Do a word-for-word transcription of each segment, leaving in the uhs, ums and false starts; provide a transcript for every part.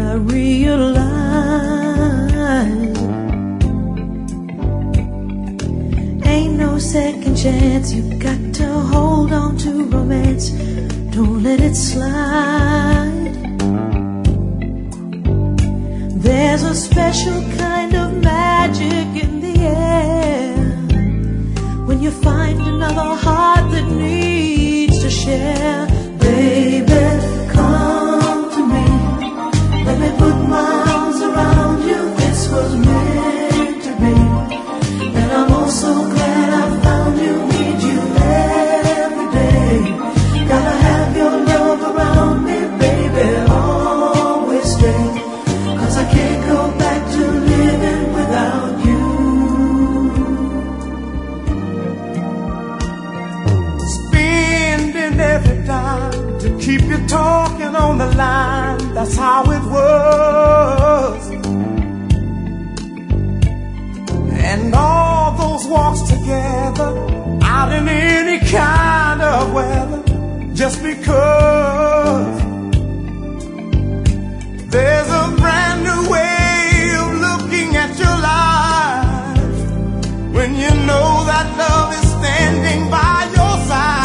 I realize ain't no second chance. You got to hold on to romance. Don't let it slide. There's a special kind of magic in the air when you find another heart that needs to share. Baby, come to me. Let me put my arms around you. This was meant to be. And I'm oh so glad I found you. Need you every day. Gotta have your love around me, baby. Always stay. Cause I can't go back to living without you. Spending every dime to keep you talking on the line. That's how it was. And all those walks together out in any kind of weather, just because there's a brand new way of looking at your life when you know that love is standing by your side.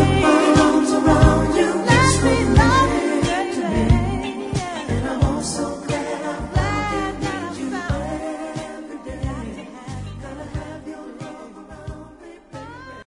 So